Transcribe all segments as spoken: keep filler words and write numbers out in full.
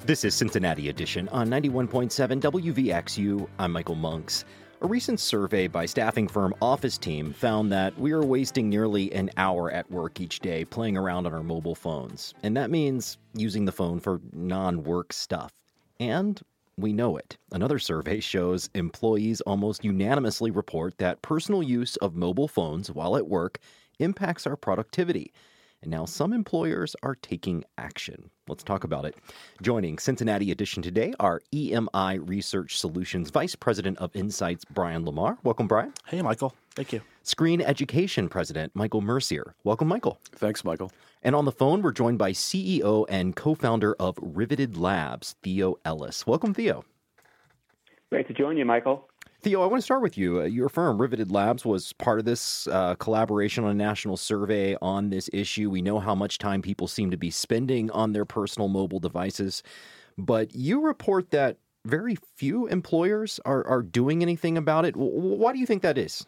This is Cincinnati Edition on ninety-one point seven W V X U. I'm Michael Monks. A recent survey by staffing firm Office Team found that we are wasting nearly an hour at work each day playing around on our mobile phones. And that means using the phone for non-work stuff. And we know it. Another survey shows employees almost unanimously report that personal use of mobile phones while at work impacts our productivity. And now some employers are taking action. Let's talk about it. Joining Cincinnati Edition today are E M I Research Solutions Vice President of Insights, Brian Lamar. Welcome, Brian. Hey, Michael. Thank you. Screen Education President, Michael Mercier. Welcome, Michael. Thanks, Michael. And on the phone, we're joined by C E O and co-founder of Riveted Labs, Theo Ellis. Welcome, Theo. Great to join you, Michael. Theo, I want to start with you. Uh, your firm, Riveted Labs, was part of this uh, collaboration on a national survey on this issue. We know how much time people seem to be spending on their personal mobile devices, but you report that very few employers are, are doing anything about it. W- why do you think that is?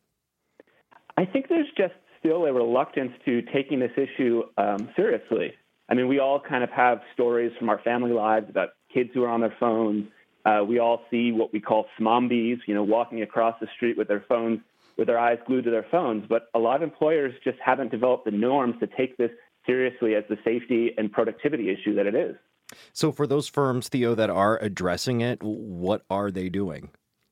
I think there's just still a reluctance to taking this issue um, seriously. I mean, we all kind of have stories from our family lives about kids who are on their phones. Uh, we all see what we call smombies, you know, walking across the street with their phones, with their eyes glued to their phones. But a lot of employers just haven't developed the norms to take this seriously as the safety and productivity issue that it is. So for those firms, Theo, that are addressing it, what are they doing?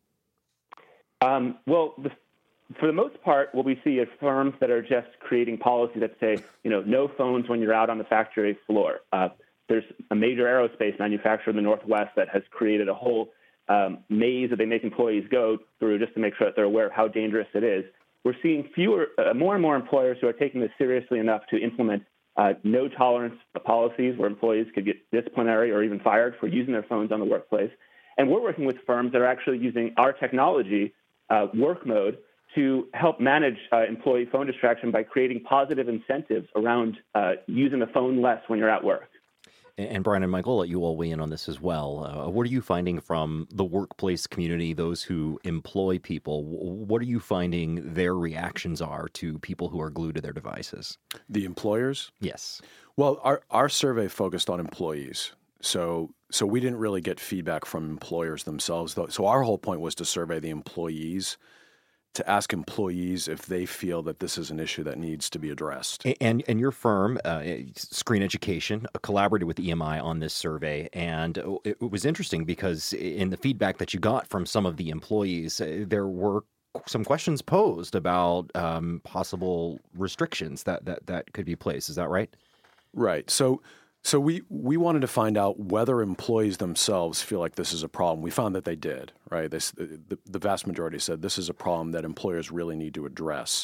Um, well, the, for the most part, what we see is firms that are just creating policies that say, you know, no phones when you're out on the factory floor. Uh, There's a major aerospace manufacturer in the Northwest that has created a whole um, maze that they make employees go through just to make sure that they're aware of how dangerous it is. We're seeing fewer, uh, more and more employers who are taking this seriously enough to implement uh, no tolerance policies where employees could get disciplinary or even fired for using their phones on the workplace. And we're working with firms that are actually using our technology, uh, work mode, to help manage uh, employee phone distraction by creating positive incentives around uh, using the phone less when you're at work. And Brian and Michael, I'll let you all weigh in on this as well. Uh, what are you finding from the workplace community, those who employ people? What are you finding their reactions are to people who are glued to their devices? The employers? Yes. Well, our, our survey focused on employees. So so we didn't really get feedback from employers themselves. So our whole point was to survey the employees, to ask employees if they feel that this is an issue that needs to be addressed. And and your firm, uh, Screen Education, collaborated with E M I on this survey. And it, it was interesting because in the feedback that you got from some of the employees, uh, there were some questions posed about um, possible restrictions that, that, that could be placed. Is that right? Right. So so we, we wanted to find out whether employees themselves feel like this is a problem. We found that they did, right? This, the, the vast majority said this is a problem that employers really need to address.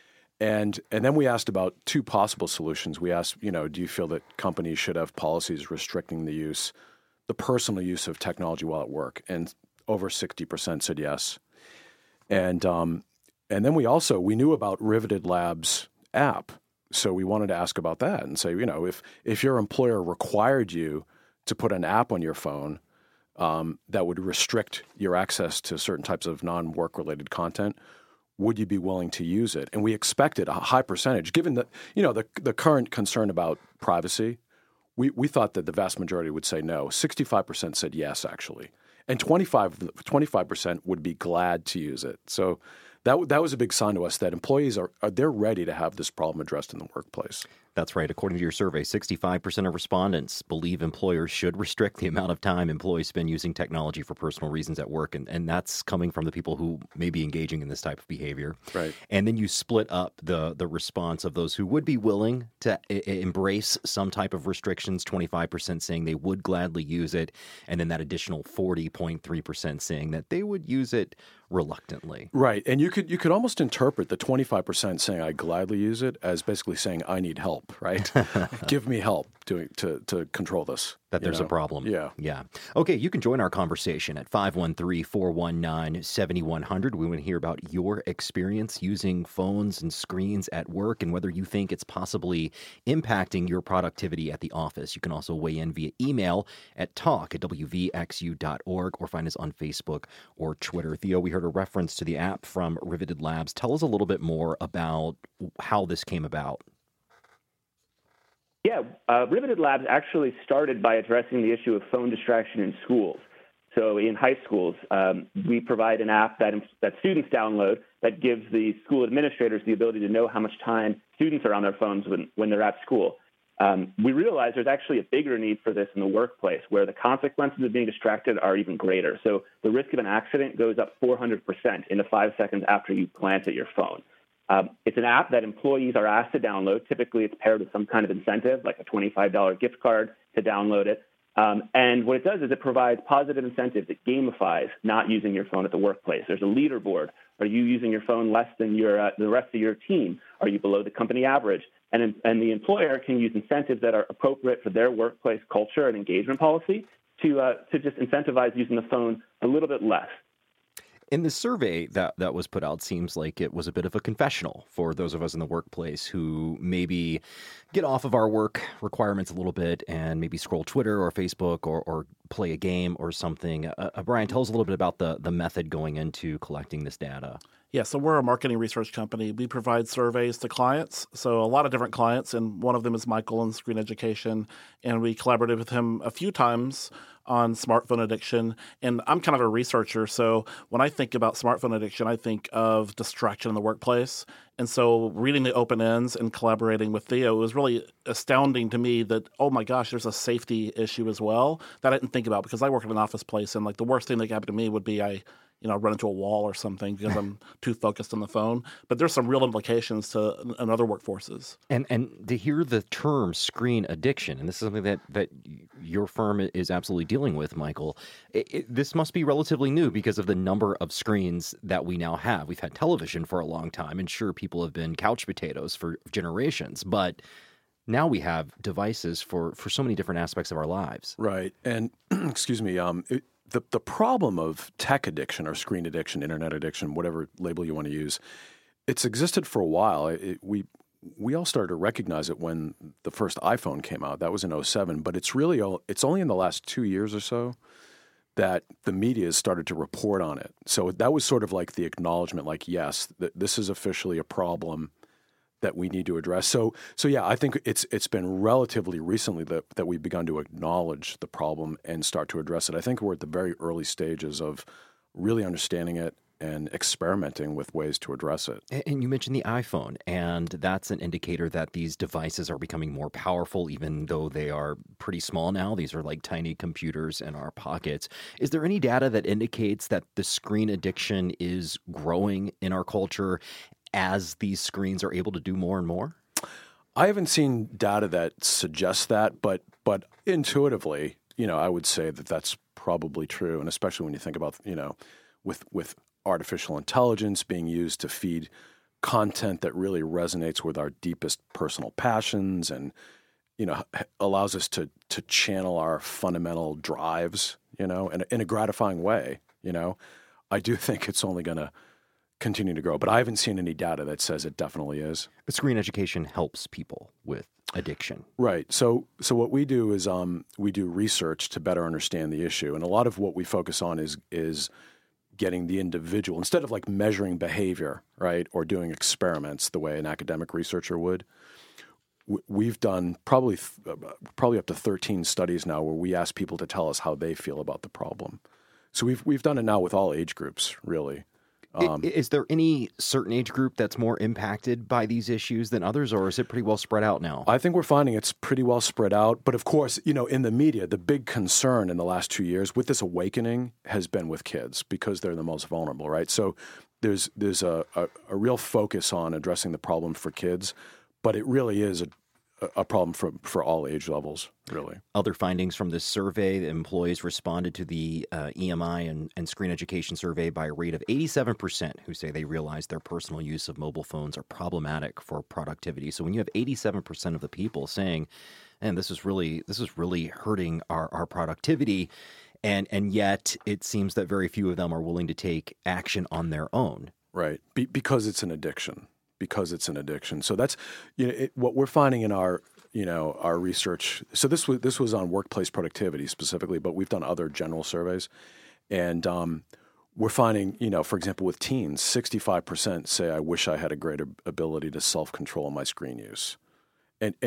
And and then we asked about two possible solutions. We asked, you know, do you feel that companies should have policies restricting the use, the personal use of technology while at work? And over sixty percent said yes. And um, and then we also, we knew about Riveted Labs app. So we wanted to ask about that and say, you know, if if your employer required you to put an app on your phone um, that would restrict your access to certain types of non-work related content, would you be willing to use it? And we expected a high percentage, given that, you know, the the current concern about privacy. We we thought that the vast majority would say no. sixty-five percent said yes, actually, and twenty-five percent would be glad to use it. So That that was a big sign to us that employees are, are they're ready to have this problem addressed in the workplace. That's right. According to your survey, sixty-five percent of respondents believe employers should restrict the amount of time employees spend using technology for personal reasons at work. And, and that's coming from the people who may be engaging in this type of behavior. Right. And then you split up the, the response of those who would be willing to I- embrace some type of restrictions, twenty-five percent saying they would gladly use it. And then that additional forty point three percent saying that they would use it reluctantly. Right. And you could you could almost interpret the twenty-five percent saying I gladly use it as basically saying I need help, right? Give me help doing to, to control this. That there's know? a problem. Yeah. Yeah. Okay, you can join our conversation at five one three, four one nine, seven one zero zero. We want to hear about your experience using phones and screens at work and whether you think it's possibly impacting your productivity at the office. You can also weigh in via email at talk at w v x u dot org or find us on Facebook or Twitter. Theo, we heard a reference to the app from Riveted Labs. Tell us a little bit more about how this came about. Yeah, uh, Riveted Labs actually started by addressing the issue of phone distraction in schools. So in high schools, um, we provide an app that, that students download that gives the school administrators the ability to know how much time students are on their phones when, when they're at school. Um, we realize there's actually a bigger need for this in the workplace, where the consequences of being distracted are even greater. So the risk of an accident goes up four hundred percent in the five seconds after you glance at your phone. Um, it's an app that employees are asked to download. Typically, it's paired with some kind of incentive, like a twenty-five dollars gift card to download it. Um, and what it does is it provides positive incentives. It gamifies not using your phone at the workplace. There's a leaderboard. Are you using your phone less than your, uh, the rest of your team? Are you below the company average? And, and the employer can use incentives that are appropriate for their workplace culture and engagement policy to, uh, to just incentivize using the phone a little bit less. In the survey that, that was put out, seems like it was a bit of a confessional for those of us in the workplace who maybe get off of our work requirements a little bit and maybe scroll Twitter or Facebook or, or play a game or something. Uh, uh, Brian, tell us a little bit about the, the method going into collecting this data. Yeah, so we're a marketing research company. We provide surveys to clients, so a lot of different clients, and one of them is Michael in Screen Education, and we collaborated with him a few times on smartphone addiction. And I'm kind of a researcher, so when I think about smartphone addiction, I think of distraction in the workplace. And so reading the open ends and collaborating with Theo was really astounding to me that, oh my gosh, there's a safety issue as well that I didn't think about, because I work in an office place, and like the worst thing that could happen to me would be I you know, run into a wall or something because I'm too focused on the phone. But there's some real implications to in other workforces. And and to hear the term screen addiction, and this is something that, that your firm is absolutely dealing with, Michael, it, it, this must be relatively new because of the number of screens that we now have. We've had television for a long time, and sure, people have been couch potatoes for generations, but now we have devices for, for so many different aspects of our lives. Right. And, excuse me, um, it, The the problem of tech addiction or screen addiction, internet addiction, whatever label you want to use, it's existed for a while. It, we we all started to recognize it when the first iPhone came out. That was in oh seven. But it's really all, it's only in the last two years or so that the media has started to report on it. So that was sort of like the acknowledgement, like, yes, th- this is officially a problem that we need to address. So, so yeah, I think it's it's been relatively recently that, that we've begun to acknowledge the problem and start to address it. I think we're at the very early stages of really understanding it and experimenting with ways to address it. And you mentioned the iPhone, and that's an indicator that these devices are becoming more powerful, even though they are pretty small now. These are like tiny computers in our pockets. Is there any data that indicates that the screen addiction is growing in our culture as these screens are able to do more and more? I haven't seen data that suggests that, but but intuitively, you know, I would say that that's probably true, and especially when you think about, you know, with with artificial intelligence being used to feed content that really resonates with our deepest personal passions and, you know, allows us to to channel our fundamental drives, you know, in a, in a gratifying way, you know, I do think it's only going to continue to grow, but I haven't seen any data that says it definitely is. But screen education helps people with addiction. Right. So so what we do is um, we do research to better understand the issue. And a lot of what we focus on is is getting the individual, instead of like measuring behavior, right, or doing experiments the way an academic researcher would. We've done probably probably up to thirteen studies now where we ask people to tell us how they feel about the problem. So we've we've done it now with all age groups, really. Um, is there any certain age group that's more impacted by these issues than others, or is it pretty well spread out now? I think we're finding it's pretty well spread out. But of course, you know, in the media, the big concern in the last two years with this awakening has been with kids because they're the most vulnerable, right? So there's there's a, a, a real focus on addressing the problem for kids, but it really is a a problem for, for all age levels, really. Other findings from this survey, the employees responded to the uh, E M I and, and screen education survey by a rate of eighty-seven percent who say they realize their personal use of mobile phones are problematic for productivity. So when you have eighty-seven percent of the people saying, and this is really this is really hurting our, our productivity, and and yet it seems that very few of them are willing to take action on their own. Right, Be- because it's an addiction. Because it's an addiction. So that's, you know, it, what we're finding in our, you know, our research. So this was this was on workplace productivity specifically, but we've done other general surveys, and um, we're finding, you know, for example, with teens, sixty-five percent say, "I wish I had a greater ability to self-control my screen use," and, and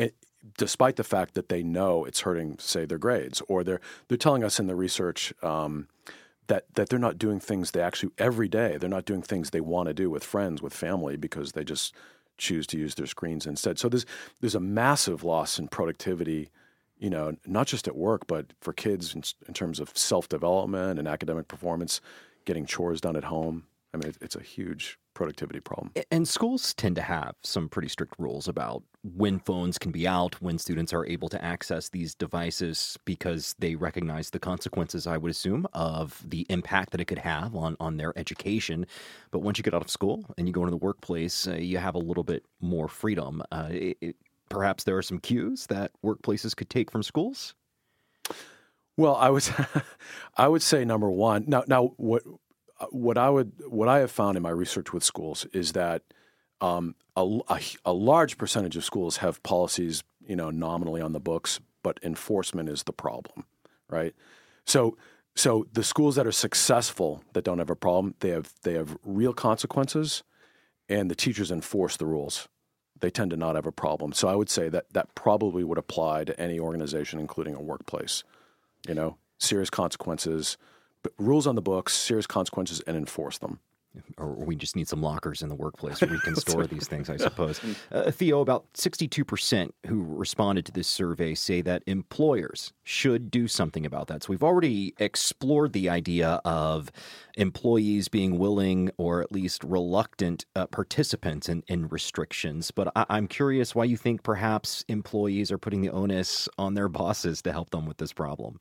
despite the fact that they know it's hurting, say, their grades, or they're they're telling us in the research um, that that they're not doing things they actually every day. They're not doing things they want to do with friends, with family, because they just choose to use their screens instead. So there's there's a massive loss in productivity, you know, not just at work, but for kids in, in terms of self-development and academic performance, getting chores done at home. I mean, it's a huge productivity problem. And schools tend to have some pretty strict rules about when phones can be out, when students are able to access these devices, because they recognize the consequences, I would assume, of the impact that it could have on, on their education. But once you get out of school and you go into the workplace, uh, you have a little bit more freedom. Uh, it, it, perhaps there are some cues that workplaces could take from schools? Well, I would, I would say number one. Now, now what what I would what I have found in my research with schools is that um, a, a, a large percentage of schools have policies, you know, nominally on the books, but enforcement is the problem, right? So, so the schools that are successful that don't have a problem, they have they have real consequences, and the teachers enforce the rules. They tend to not have a problem. So I would say that that probably would apply to any organization, including a workplace. You know, serious consequences, but rules on the books, serious consequences, and enforce them. Or we just need some lockers in the workplace where we can store these things, I suppose. Uh, Theo, about sixty-two percent who responded to this survey say that employers should do something about that. So we've already explored the idea of employees being willing or at least reluctant uh, participants in, in restrictions. But I- I'm curious why you think perhaps employees are putting the onus on their bosses to help them with this problem.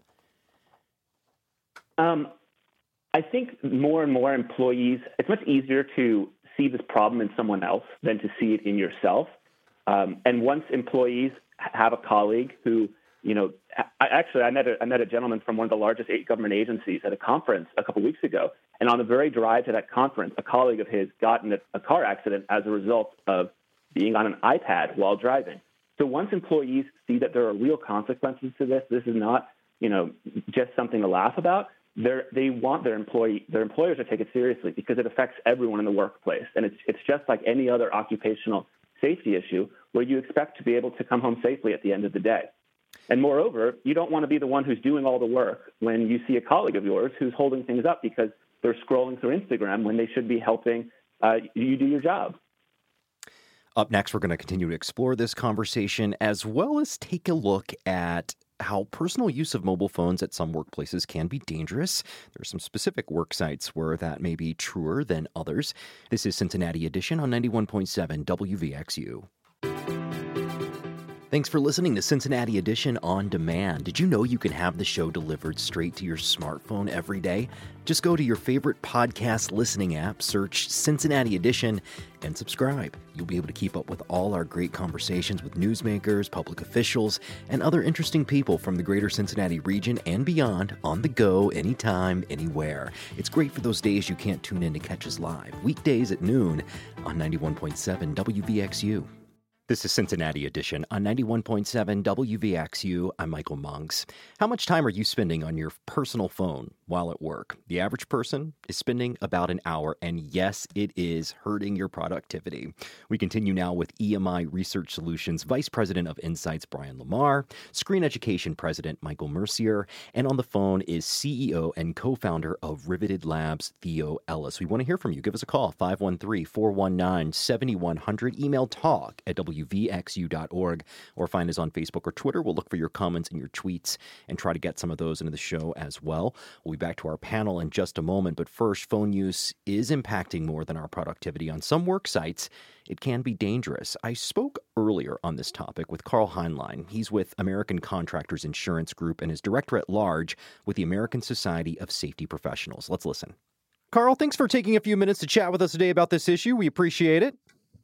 Um, I think more and more employees, it's much easier to see this problem in someone else than to see it in yourself. Um, and once employees have a colleague who, you know, I, actually, I met, a, I met a gentleman from one of the largest government agencies at a conference a couple weeks ago. And on the very drive to that conference, a colleague of his got in a, a car accident as a result of being on an iPad while driving. So once employees see that there are real consequences to this, this is not, you know, just something to laugh about. They're, they want their employee, their employers to take it seriously because it affects everyone in the workplace. And it's, it's just like any other occupational safety issue where you expect to be able to come home safely at the end of the day. And moreover, you don't want to be the one who's doing all the work when you see a colleague of yours who's holding things up because they're scrolling through Instagram when they should be helping uh, you do your job. Up next, we're going to continue to explore this conversation as well as take a look at how personal use of mobile phones at some workplaces can be dangerous. There are some specific work sites where that may be truer than others. This is Cincinnati Edition on ninety-one point seven W V X U. Thanks for listening to Cincinnati Edition On Demand. Did you know you can have the show delivered straight to your smartphone every day? Just go to your favorite podcast listening app, search Cincinnati Edition, and subscribe. You'll be able to keep up with all our great conversations with newsmakers, public officials, and other interesting people from the greater Cincinnati region and beyond on the go, anytime, anywhere. It's great for those days you can't tune in to catch us live, weekdays at noon on ninety-one point seven W V X U. This is Cincinnati Edition on ninety-one point seven W V X U. I'm Michael Monks. How much time are you spending on your personal phone while at work? The average person is spending about an hour, and yes, it is hurting your productivity. We continue now with E M I Research Solutions Vice President of Insights, Brian Lamar, Screen Education President, Michael Mercier, and on the phone is C E O and co-founder of Riveted Labs, Theo Ellis. We want to hear from you. Give us a call, five one three, four one nine, seven one zero zero. Email talk at W V X U dot org or find us on Facebook or Twitter. We'll look for your comments and your tweets and try to get some of those into the show as well. We'll be back to our panel in just a moment, but first, phone use is impacting more than our productivity. On some work sites, it can be dangerous. I spoke earlier on this topic with Carl Heinlein. He's with American Contractors Insurance Group and is director at large with the American Society of Safety Professionals. Let's listen. Carl, thanks for taking a few minutes to chat with us today about this issue. We appreciate it.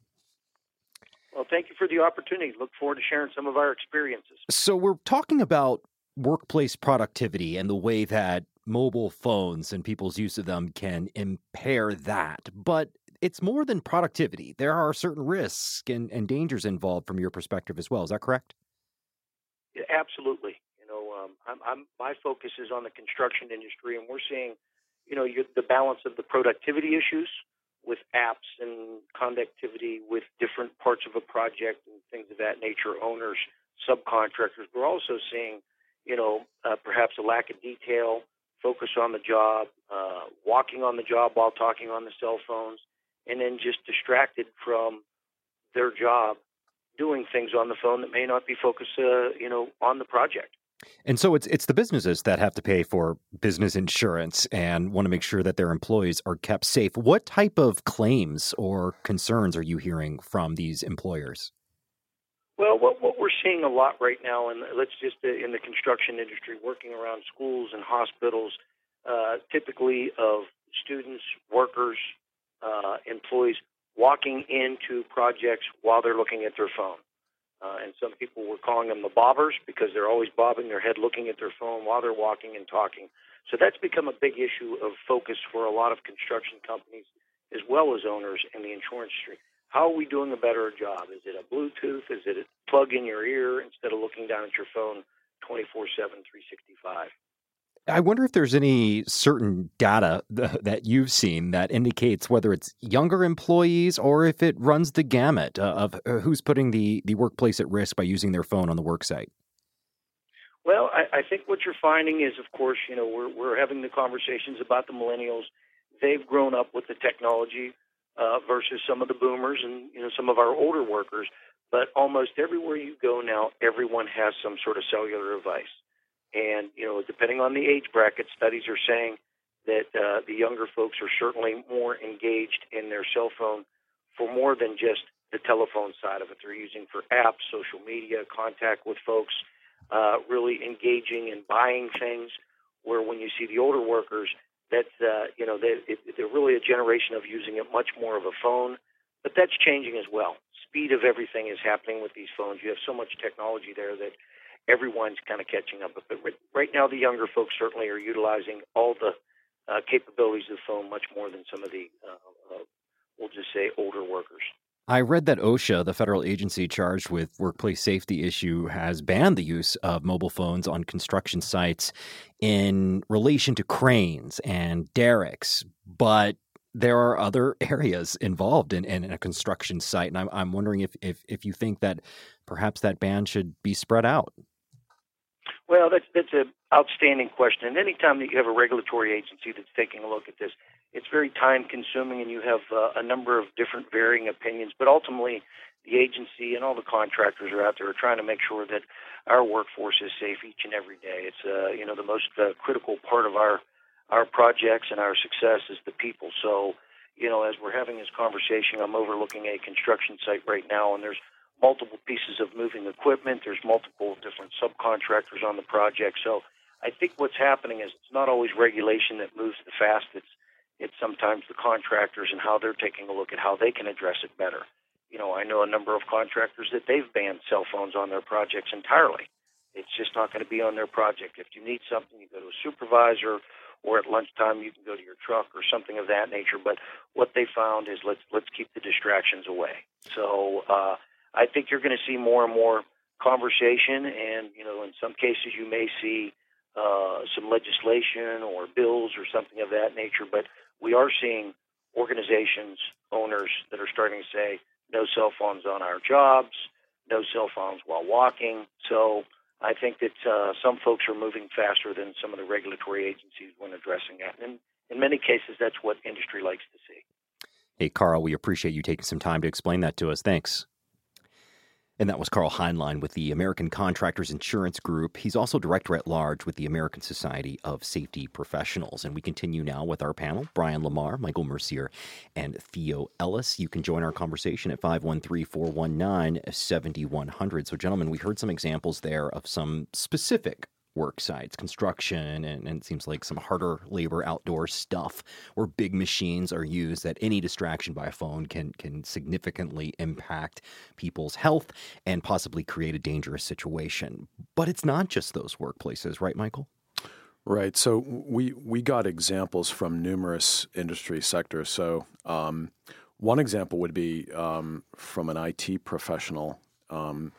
Well, thank you for the opportunity. Look forward to sharing some of our experiences. So we're talking about workplace productivity and the way that mobile phones and people's use of them can impair that. But it's more than productivity. There are certain risks and, and dangers involved from your perspective as well. Is that correct? Yeah, absolutely. You know, um, I'm, I'm, my focus is on the construction industry, and we're seeing, you know, you, the balance of the productivity issues with apps and conductivity with different parts of a project and things of that nature, owners subcontractors. We're also seeing, you know, uh, perhaps a lack of detail, focus on the job, uh, walking on the job while talking on the cell phones, and then just distracted from their job doing things on the phone that may not be focused, uh, you know, on the project. And so it's it's the businesses that have to pay for business insurance and want to make sure that their employees are kept safe. What type of claims or concerns are you hearing from these employers? Well, what, what we're seeing a lot right now, and let's just uh, in the construction industry, working around schools and hospitals, uh, typically of students, workers, uh, employees walking into projects while they're looking at their phone. Uh, and some people were calling them the bobbers because they're always bobbing their head looking at their phone while they're walking and talking. So that's become a big issue of focus for a lot of construction companies as well as owners in the insurance industry. How are we doing a better job? Is it a Bluetooth? Is it a plug in your ear instead of looking down at your phone twenty-four seven, three sixty-five? I wonder if there's any certain data th- that you've seen that indicates whether it's younger employees or if it runs the gamut uh, of uh, who's putting the, the workplace at risk by using their phone on the work site. Well, I, I think what you're finding is, of course, you know, we're we're having the conversations about the millennials. They've grown up with the technology uh, versus some of the boomers and, you know, some of our older workers. But almost everywhere you go now, everyone has some sort of cellular device. And, you know, depending on the age bracket, studies are saying that uh, the younger folks are certainly more engaged in their cell phone for more than just the telephone side of it. They're using for apps, social media, contact with folks, uh, really engaging and buying things, where when you see the older workers, that's, uh, you know, they, it, they're really a generation of using it much more of a phone. But that's changing as well. Speed of everything is happening with these phones. You have so much technology there that everyone's kind of catching up. But right now, the younger folks certainly are utilizing all the uh, capabilities of the phone much more than some of the, uh, uh, we'll just say, older workers. I read that OSHA, the federal agency charged with workplace safety issue, has banned the use of mobile phones on construction sites in relation to cranes and derricks. But there are other areas involved in, in a construction site. And I'm, I'm wondering if, if, if you think that perhaps that ban should be spread out. Well, that's that's an outstanding question. And anytime that you have a regulatory agency that's taking a look at this, it's very time-consuming, and you have uh, a number of different varying opinions. But ultimately, the agency and all the contractors are out there are trying to make sure that our workforce is safe each and every day. It's uh, you know the most uh, critical part of our our projects and our success is the people. So, you know, as we're having this conversation, I'm overlooking a construction site right now, and there's multiple pieces of moving equipment. There's multiple different subcontractors on the project. So I think what's happening is it's not always regulation that moves the fastest. It's sometimes the contractors and how they're taking a look at how they can address it better. You know, I know a number of contractors that they've banned cell phones on their projects entirely. It's just not going to be on their project. If you need something, you go to a supervisor, or at lunchtime you can go to your truck or something of that nature. But what they found is let's let's keep the distractions away. So uh, I think you're going to see more and more conversation, and you know, in some cases you may see uh, some legislation or bills or something of that nature. But we are seeing organizations, owners that are starting to say no cell phones on our jobs, no cell phones while walking. So I think that uh, some folks are moving faster than some of the regulatory agencies when addressing that. And in many cases, that's what industry likes to see. Hey, Carl, we appreciate you taking some time to explain that to us. Thanks. And that was Carl Heinlein with the American Contractors Insurance Group. He's also director at large with the American Society of Safety Professionals. And we continue now with our panel, Brian Lamar, Michael Mercier, and Theo Ellis. You can join our conversation at five one three, four one nine, seven one zero zero. So, gentlemen, we heard some examples there of some specific work sites, construction, and, and it seems like some harder labor outdoor stuff where big machines are used, that any distraction by a phone can can significantly impact people's health and possibly create a dangerous situation. But it's not just those workplaces, right, Michael? Right. So we we got examples from numerous industry sectors. So um, one example would be um, from an I T professional. Um,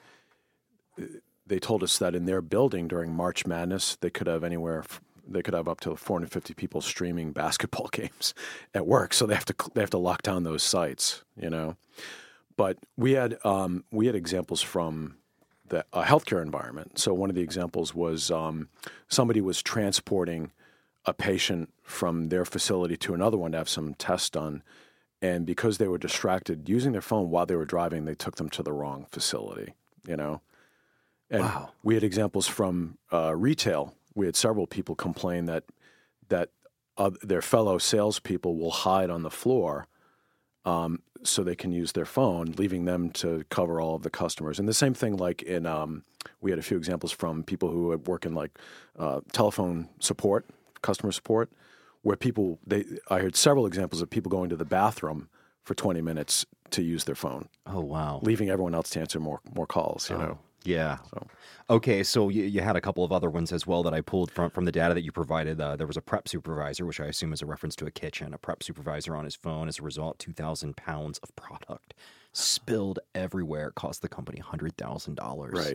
They told us that in their building during March Madness, they could have anywhere, they could have up to four hundred fifty people streaming basketball games at work. So they have to they have to lock down those sites, you know. But we had um, we had examples from the a healthcare environment. So one of the examples was um, somebody was transporting a patient from their facility to another one to have some tests done. And because they were distracted using their phone while they were driving, they took them to the wrong facility, you know? And wow. we had examples from uh, retail. We had several people complain that that uh, their fellow salespeople will hide on the floor um, so they can use their phone, leaving them to cover all of the customers. And the same thing like in um, – we had a few examples from people who work in like uh, telephone support, customer support, where people – they I heard several examples of people going to the bathroom for twenty minutes to use their phone. Oh, wow. Leaving everyone else to answer more more calls, you oh. know. Yeah. So. Okay, so you, you had a couple of other ones as well that I pulled from, from the data that you provided. Uh, there was a prep supervisor, which I assume is a reference to a kitchen. A prep supervisor on his phone. As a result, two thousand pounds of product spilled everywhere. It cost the company one hundred thousand dollars. Right.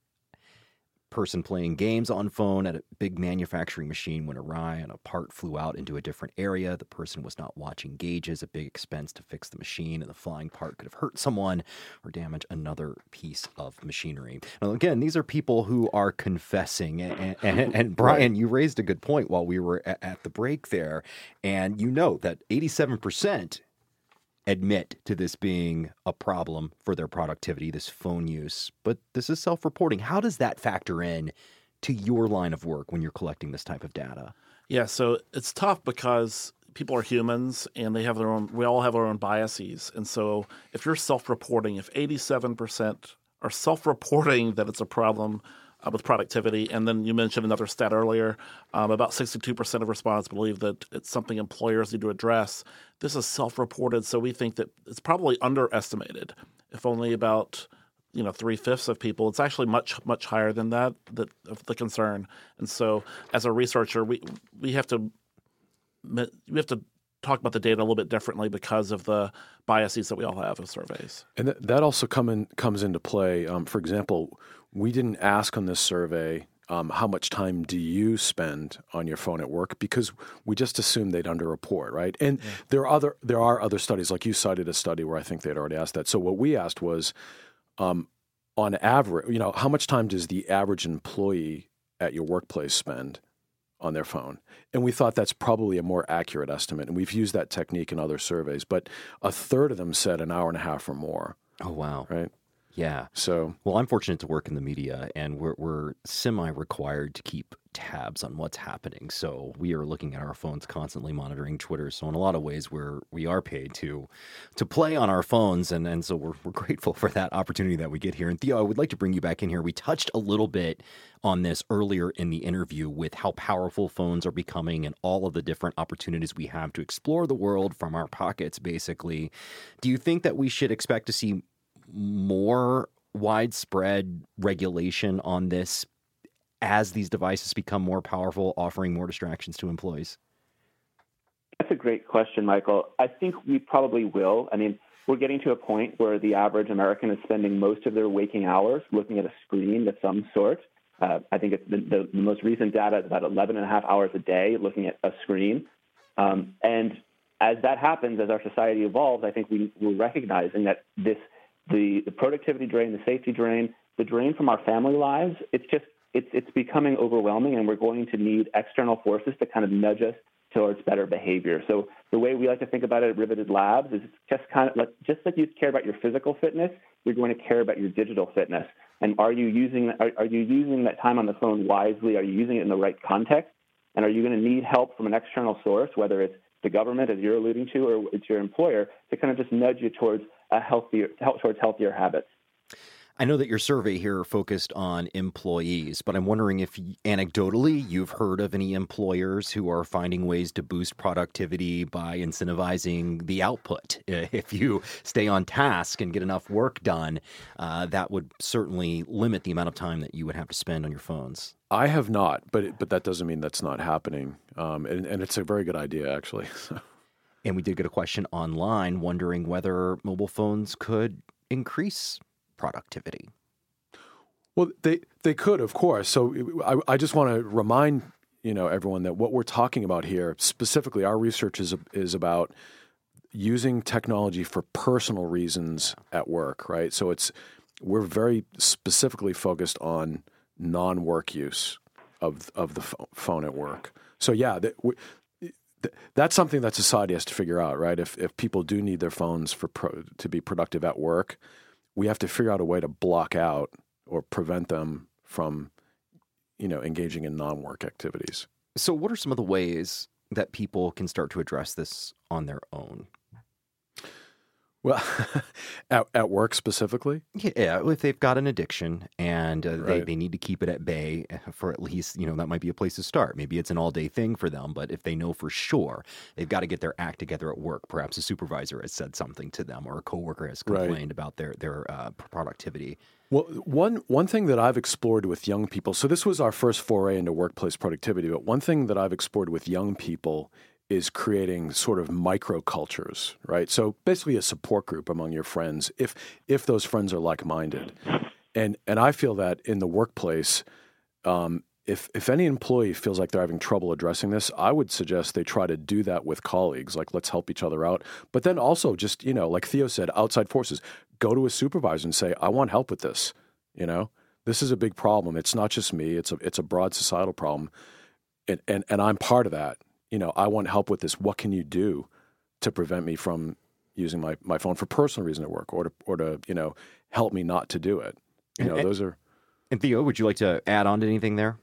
Person playing games on phone at a big manufacturing machine went awry and a part flew out into a different area. The person was not watching gauges, a big expense to fix the machine, and the flying part could have hurt someone or damaged another piece of machinery. Now, again, these are people who are confessing. And, and, and Brian, you raised a good point while we were at, at the break there. And you know that eighty-seven percent admit to this being a problem for their productivity, this phone use. But this is self-reporting. How does that factor in to your line of work when you're collecting this type of data? Yeah, so it's tough because people are humans and they have their own, we all have our own biases. And so if you're self-reporting, if eighty-seven percent are self-reporting that it's a problem uh, with productivity, and then you mentioned another stat earlier, um, about sixty-two percent of respondents believe that it's something employers need to address. This is self-reported, so we think that it's probably underestimated. If only about you know three-fifths of people, it's actually much, much higher than that, that of the concern. And so as a researcher, we we have to we have to talk about the data a little bit differently because of the biases that we all have of surveys. And th- that also come in, comes into play. Um, for example, we didn't ask on this survey um, how much time do you spend on your phone at work, because we just assumed they'd underreport, right? And yeah. there are other there are other studies, like you cited a study where I think they'd already asked that. So what we asked was, um, on average, you know, how much time does the average employee at your workplace spend on their phone? And we thought that's probably a more accurate estimate. And we've used that technique in other surveys, but a third of them said an hour and a half or more. Oh, wow. Right? Yeah. So, well, I'm fortunate to work in the media, and we're, we're semi-required to keep tabs on what's happening. So we are looking at our phones, constantly monitoring Twitter. So in a lot of ways, we're we are paid to to play on our phones, and and so we're we're grateful for that opportunity that we get here. And Theo, I would like to bring you back in here. We touched a little bit on this earlier in the interview with how powerful phones are becoming and all of the different opportunities we have to explore the world from our pockets, basically. Do you think that we should expect to see more widespread regulation on this as these devices become more powerful, offering more distractions to employees? That's a great question, Michael. I think we probably will. I mean, we're getting to a point where the average American is spending most of their waking hours looking at a screen of some sort. Uh, I think it's the, the, the most recent data is about eleven and a half hours a day looking at a screen. Um, and as that happens, as our society evolves, I think we, we're recognizing that this The, the productivity drain, the safety drain, the drain from our family lives, it's just, it's it's becoming overwhelming, and we're going to need external forces to kind of nudge us towards better behavior. So the way we like to think about it at Riveted Labs is just kind of like, just like you care about your physical fitness, you're going to care about your digital fitness. And are you using, are, are you using that time on the phone wisely? Are you using it in the right context? And are you going to need help from an external source, whether it's the government, as you're alluding to, or it's your employer, to kind of just nudge you towards a healthier, towards healthier habits? I know that your survey here focused on employees, but I'm wondering if anecdotally you've heard of any employers who are finding ways to boost productivity by incentivizing the output. If you stay on task and get enough work done, uh, that would certainly limit the amount of time that you would have to spend on your phones. I have not, but it, but that doesn't mean that's not happening. Um, and, and it's a very good idea, actually. And we did get a question online wondering whether mobile phones could increase productivity. Well, they they could, of course. So I, I just want to remind you know everyone that what we're talking about here, specifically, our research is is about using technology for personal reasons at work, right? So it's we're very specifically focused on non-work use of of the ph- phone at work. So yeah, that, we, th- that's something that society has to figure out, right? If if people do need their phones for pro, to be productive at work, we have to figure out a way to block out or prevent them from, you know, engaging in non-work activities. So what are some of the ways that people can start to address this on their own? Well, at, at work specifically? Yeah, if they've got an addiction and uh, they, Right. they need to keep it at bay for at least, you know, that might be a place to start. Maybe it's an all-day thing for them, but if they know for sure they've got to get their act together at work, perhaps a supervisor has said something to them or a coworker has Right. complained about their, their uh, productivity. Well, one one thing that I've explored with young people, so this was our first foray into workplace productivity, but one thing that I've explored with young people is creating sort of microcultures, right? So basically a support group among your friends, if if those friends are like-minded. And and I feel that in the workplace, um, if if any employee feels like they're having trouble addressing this, I would suggest they try to do that with colleagues, like let's help each other out. But then also just, you know, like Theo said, outside forces, go to a supervisor and say, I want help with this, you know? This is a big problem. It's not just me. It's a it's a broad societal problem. And and, and I'm part of that. You know, I want help with this. What can you do to prevent me from using my, my phone for personal reason at work or to, or to, you know, help me not to do it? You know, And- those are... And Theo, would you like to add on to anything there?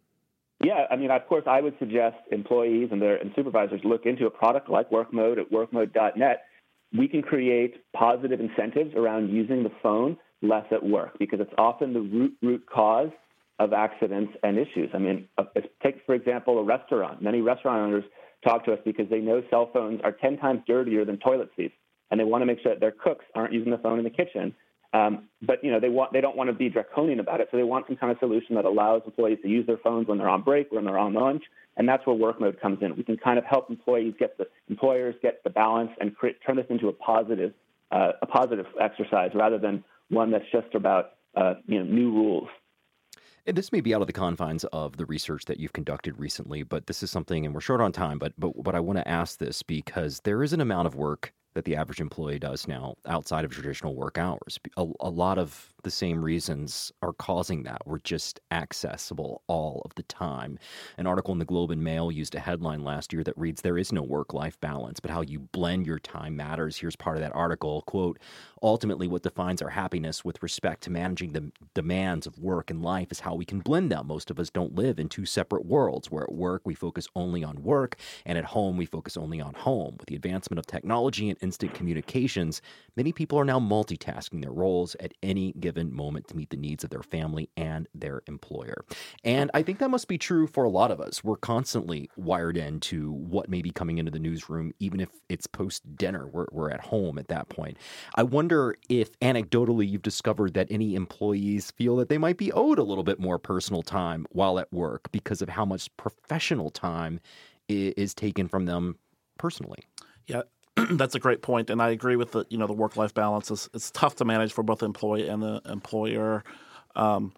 Yeah, I mean, of course, I would suggest employees and their and supervisors look into a product like WorkMode at workmode dot net. We can create positive incentives around using the phone less at work because it's often the root root cause of accidents and issues. I mean, uh, take, for example, a restaurant. Many restaurant owners talk to us because they know cell phones are ten times dirtier than toilet seats, and they want to make sure that their cooks aren't using the phone in the kitchen. Um, but, you know, they want they don't want to be draconian about it, so they want some kind of solution that allows employees to use their phones when they're on break, when they're on lunch, and that's where WorkMode comes in. We can kind of help employees get the employers get the balance and create, turn this into a positive uh, a positive exercise rather than one that's just about uh, you know new rules. And this may be out of the confines of the research that you've conducted recently, but this is something, and we're short on time, but but, but I want to ask this because there is an amount of work that the average employee does now outside of traditional work hours. A, a lot of the same reasons are causing that. We're just accessible all of the time. An article in the Globe and Mail used a headline last year that reads, "There is no work-life balance, but how you blend your time matters." Here's part of that article, quote, "Ultimately, what defines our happiness with respect to managing the demands of work and life is how we can blend them. Most of us don't live in two separate worlds, where at work we focus only on work, and at home we focus only on home. With the advancement of technology and instant communications, many people are now multitasking their roles at any given moment to meet the needs of their family and their employer." And I think that must be true for a lot of us. We're constantly wired into what may be coming into the newsroom, even if it's post-dinner. We're, we're at home at that point. I wonder if anecdotally you've discovered that any employees feel that they might be owed a little bit more personal time while at work because of how much professional time i- is taken from them personally. Yeah, that's a great point, and I agree with the you know the work life balance is it's tough to manage for both the employee and the employer. Um,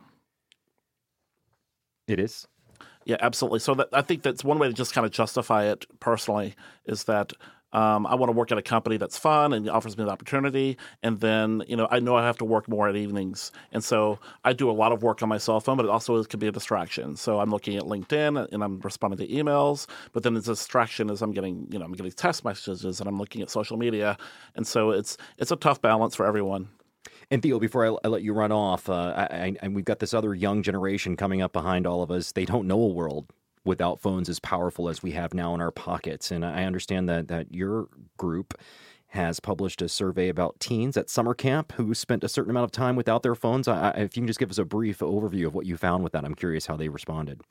It is. yeah, absolutely. So that, I think that's one way to just kind of justify it personally is that um, I want to work at a company that's fun and offers me the opportunity, and then you know I know I have to work more at evenings, and so I do a lot of work on my cell phone, but it also can be a distraction. So I'm looking at LinkedIn and I'm responding to emails, but then the distraction is I'm getting you know I'm getting text messages and I'm looking at social media, and so it's it's a tough balance for everyone. And Theo, before I, I let you run off, uh, I, I, and we've got this other young generation coming up behind all of us. They don't know a world without phones as powerful as we have now in our pockets. And I understand that that your group has published a survey about teens at summer camp who spent a certain amount of time without their phones. I, I, if you can just give us a brief overview of what you found with that, I'm curious how they responded.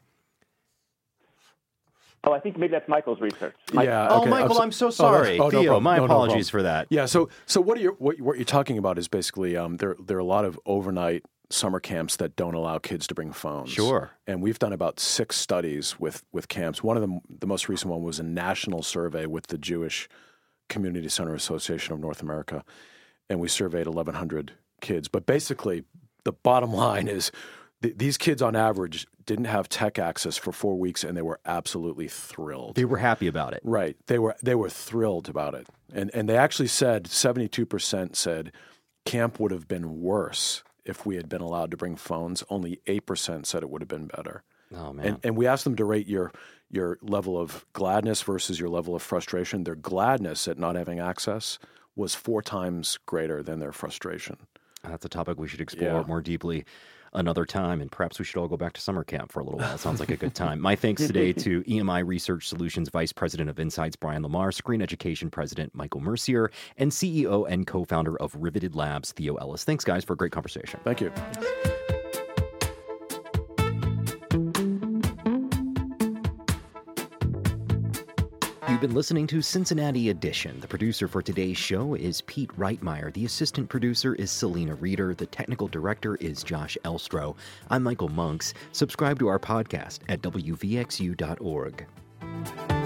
Oh, I think maybe that's Michael's research. Mike- Yeah. Oh, okay. Michael, so- I'm so oh, sorry. oh, no Theo, problem. my No, no apologies problem. for that. Yeah. So, so what are you what, what you're talking about is basically um, there there are a lot of overnight summer camps that don't allow kids to bring phones. Sure. And we've done about six studies with with camps. One of them, the most recent one, was a national survey with the Jewish Community Center Association of North America, and we surveyed eleven hundred kids. But basically, the bottom line is th- these kids, on average, didn't have tech access for four weeks, and they were absolutely thrilled. They were happy about it. Right. They were they were thrilled about it. And and they actually said seventy-two percent said camp would have been worse if we had been allowed to bring phones, only eight percent said it would have been better. Oh, man. And, and we asked them to rate your your level of gladness versus your level of frustration. Their gladness at not having access was four times greater than their frustration. That's a topic we should explore Yeah. more deeply another time, and perhaps we should all go back to summer camp for a little while. It sounds like a good time. My thanks today to E M I Research Solutions Vice President of Insights, Brian Lamar, Screen Education President, Michael Mercier, and C E O and co-founder of Riveted Labs, Theo Ellis. Thanks, guys, for a great conversation. Thank you. You've been listening to Cincinnati Edition. The producer for today's show is Pete Reitmeyer. The assistant producer is Selena Reeder. The technical director is Josh Elstro. I'm Michael Monks. Subscribe to our podcast at W V X U dot org.